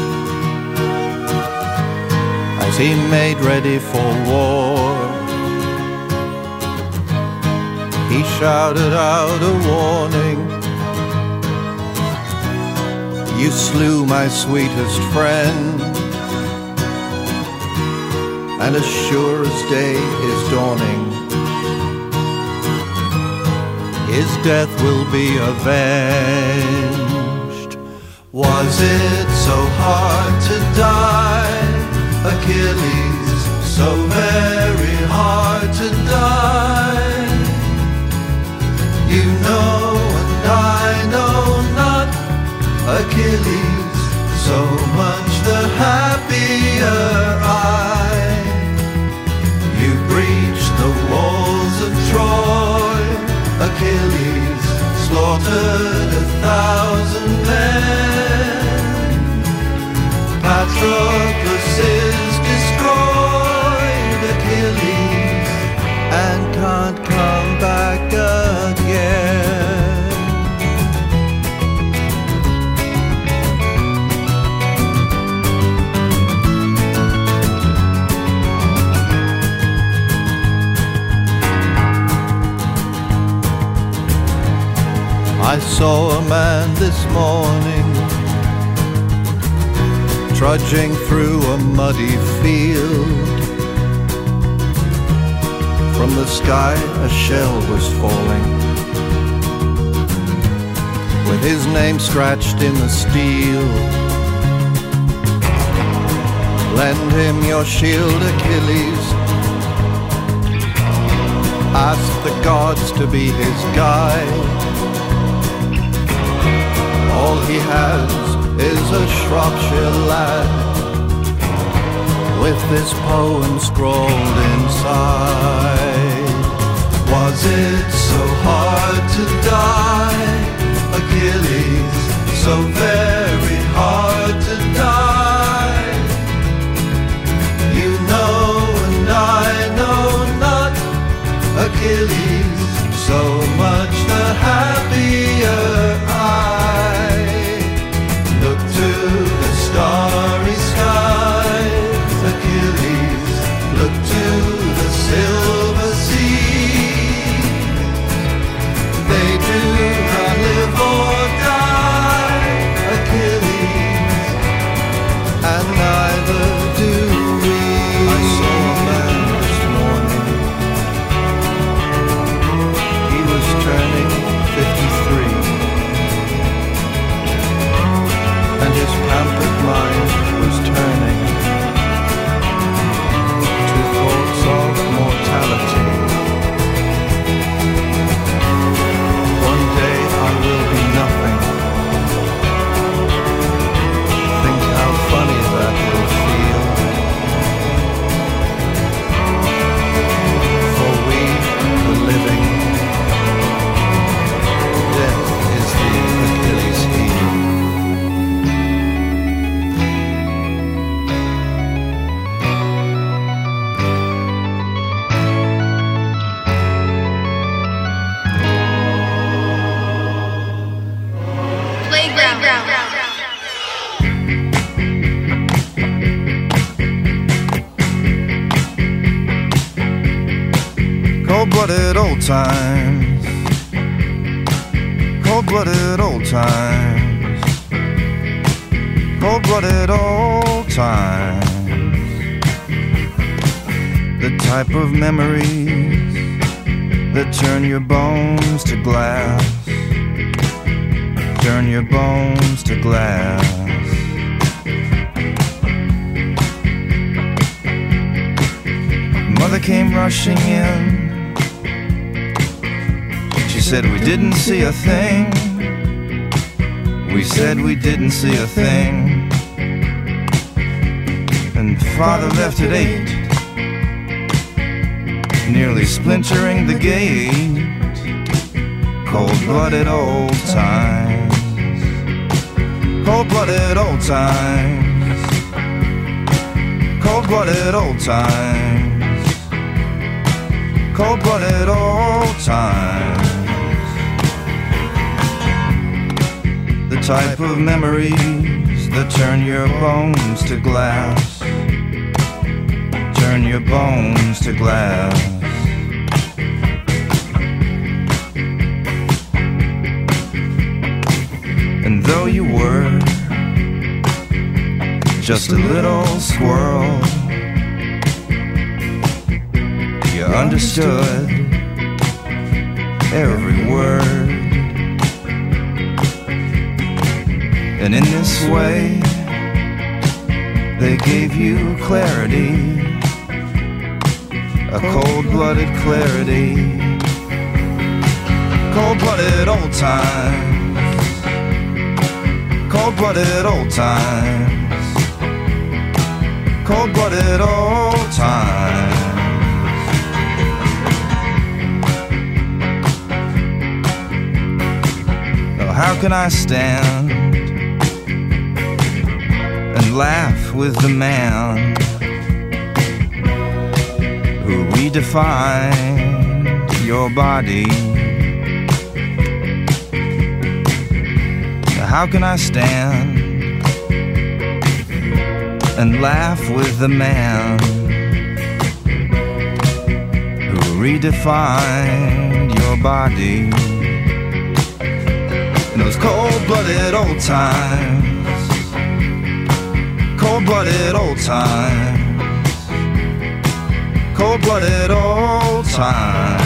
as he made ready for war. He shouted out a warning: "You slew my sweetest friend, and as sure as day is dawning, his death will be avenged." Was it so hard to die, Achilles? So very hard to die? You know and I know not, Achilles. so much the happier I. You breached the walls of Troy, Achilles slaughtered 1,000 men. Patroclus is destroyed, Achilles, and can't come back again. I saw a man this morning trudging through a muddy field. From the sky a shell was falling, with his name scratched in the steel. Lend him your shield, Achilles. Ask the gods to be his guide. All he has is a Shropshire lad, with this poem scrawled inside. Was it so hard to die, Achilles? So very hard to die? You know and I know not, Achilles. So much the happier I. Look to the starry skies, Achilles. Look to the silver sea. They do not live or die, Achilles, and neither do we. I saw a man this morning. He was turning 53, and his pampered mind was turning to thoughts of mortality. One day I will be nothing. Think how funny that will feel. For we, the living, death is the Achilles heel. Cold-blooded old times, cold-blooded old times, cold-blooded old times. The type of memories that turn your bones to glass, turn your bones to glass. Mother came rushing in. She said we didn't see a thing. We said we didn't see a thing. And Father left at 8, nearly splintering the gate. Cold-blooded old times, cold-blooded old times, cold-blooded old times, cold-blooded old times. The type of memories that turn your bones to glass, turn your bones to glass. And though you were just a little squirrel, you understood every word. And in this way, they gave you clarity, a cold-blooded clarity. Cold-blooded old times, cold-blooded old times, cold-blooded old times. Oh, how can I stand and laugh with the man who redefined your body? How can I stand and laugh with the man who redefined your body? In those cold-blooded old times, cold-blooded old times, cold-blooded old times.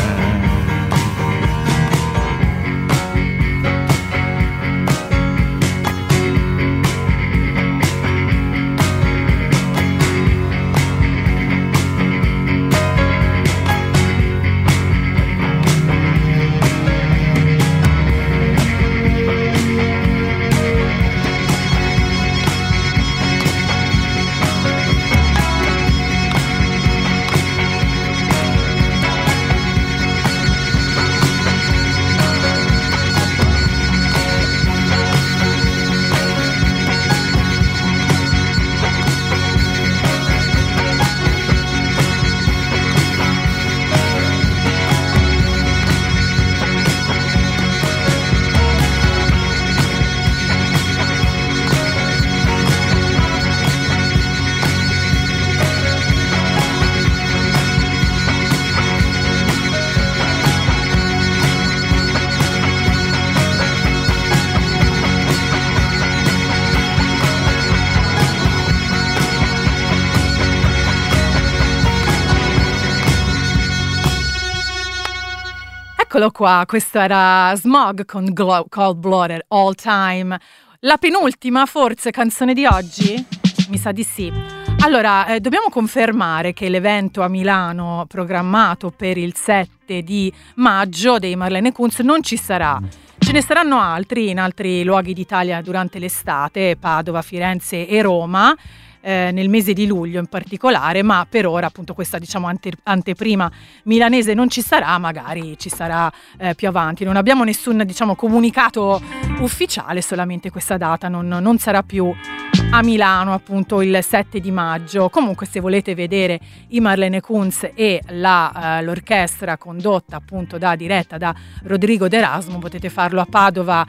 Eccolo qua, questo era Smog con Cold Blooded All Time. La penultima, forse, canzone di oggi? Mi sa di sì. Allora, dobbiamo confermare che l'evento a Milano programmato per il 7 di maggio dei Marlene Kunz non ci sarà. Ce ne saranno altri in altri luoghi d'Italia durante l'estate, Padova, Firenze e Roma, nel mese di luglio in particolare, ma per ora appunto questa diciamo anteprima milanese non ci sarà, magari ci sarà più avanti. Non abbiamo nessun diciamo comunicato ufficiale, solamente questa data non sarà più a Milano appunto il 7 di maggio. Comunque se volete vedere i Marlene Kunz e l'orchestra condotta appunto diretta da Rodrigo D'Erasmo, potete farlo a Padova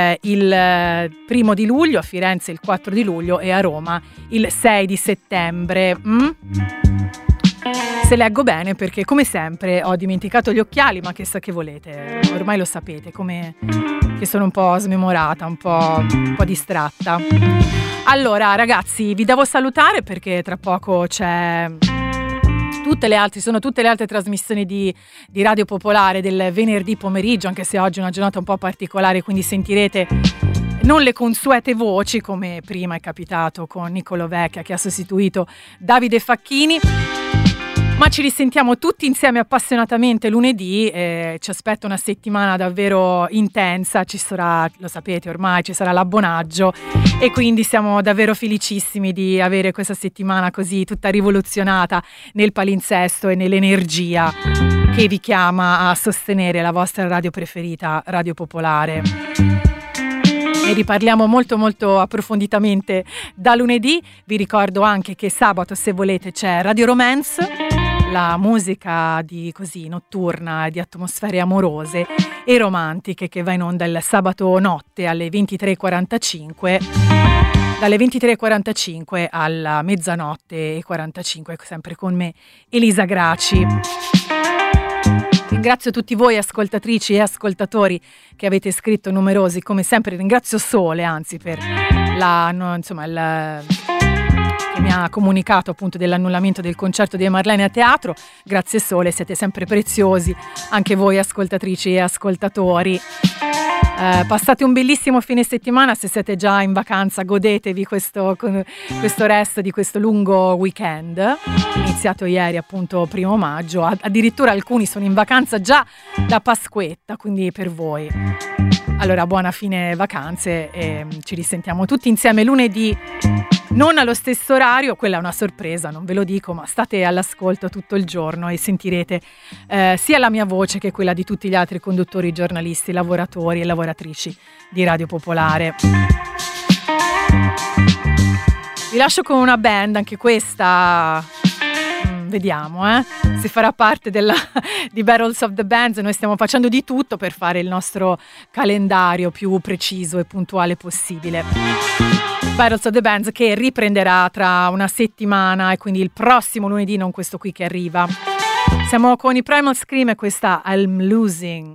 il 1 di luglio, a Firenze il 4 di luglio e a Roma il 6 di settembre. Se leggo bene, perché come sempre ho dimenticato gli occhiali, ma che volete, ormai lo sapete, come che sono un po' smemorata, un po' distratta. Allora ragazzi, vi devo salutare perché tra poco c'è sono tutte le altre trasmissioni di Radio Popolare del venerdì pomeriggio, anche se oggi è una giornata un po' particolare, quindi sentirete non le consuete voci come prima è capitato con Niccolò Vecchia che ha sostituito Davide Facchini, ma ci risentiamo tutti insieme appassionatamente lunedì. Ci aspetta una settimana davvero intensa, ci sarà, lo sapete ormai, ci sarà l'abbonaggio e quindi siamo davvero felicissimi di avere questa settimana così tutta rivoluzionata nel palinsesto e nell'energia che vi chiama a sostenere la vostra radio preferita, Radio Popolare. Ne riparliamo molto molto approfonditamente da lunedì. Vi ricordo anche che sabato, se volete, c'è Radio Romance, la musica notturna, di atmosfere amorose e romantiche, che va in onda il sabato notte alle 23:45, dalle 23:45 alla mezzanotte e 45, sempre con me, Elisa Graci. Ringrazio tutti voi ascoltatrici e ascoltatori che avete scritto numerosi, come sempre. Ringrazio Sole, anzi, per che mi ha comunicato appunto dell'annullamento del concerto dei Marlene a teatro. Grazie Sole, siete sempre preziosi, anche voi ascoltatrici e ascoltatori. Passate un bellissimo fine settimana, se siete già in vacanza godetevi questo resto di questo lungo weekend iniziato ieri appunto 1 maggio, addirittura alcuni sono in vacanza già da Pasquetta, quindi per voi Allora, buona fine vacanze e ci risentiamo tutti insieme lunedì, non allo stesso orario, quella è una sorpresa, non ve lo dico, ma state all'ascolto tutto il giorno e sentirete sia la mia voce che quella di tutti gli altri conduttori, giornalisti, lavoratori e lavoratrici di Radio Popolare. Vi lascio con una band, anche questa... Vediamo se farà parte di Battles of the Bands. Noi stiamo facendo di tutto per fare il nostro calendario più preciso e puntuale possibile. Battles of the Bands che riprenderà tra una settimana e quindi il prossimo lunedì, non questo qui che arriva. Siamo con i Primal Scream e questa I'm Losing.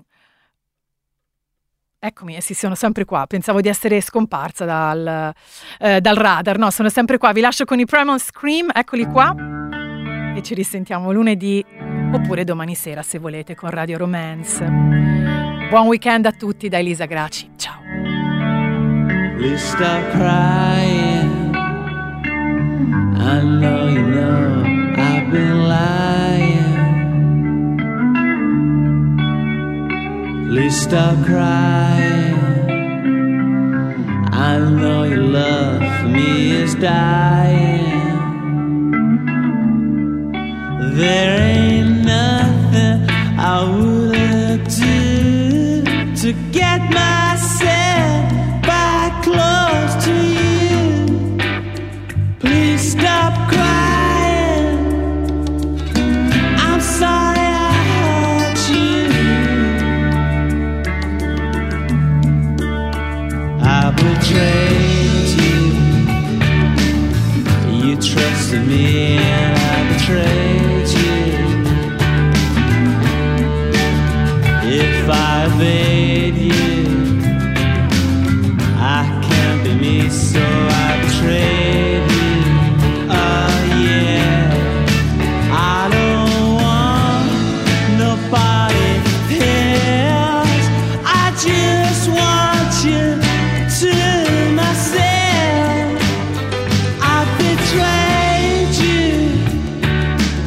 Eccomi, sì, sono sempre qua. Pensavo di essere scomparsa dal radar. No, sono sempre qua. Vi lascio con i Primal Scream, eccoli qua. E ci risentiamo lunedì oppure domani sera se volete con Radio Romance. Buon weekend a tutti da Elisa Graci. Ciao. Please stop crying. I know you know I've been lying. Please stop crying. I know your love for me is dying. There ain't nothing I wouldn't do to get myself back close to you. Please stop crying. I'm sorry I hurt you. I betrayed you. You trusted me and I betrayed. If I obeyed you, I can't be me, so I betrayed you. Oh yeah, I don't want nobody else. I just want you to myself. I betrayed you.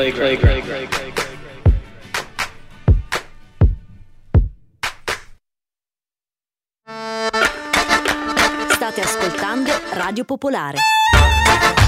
State ascoltando Radio Popolare.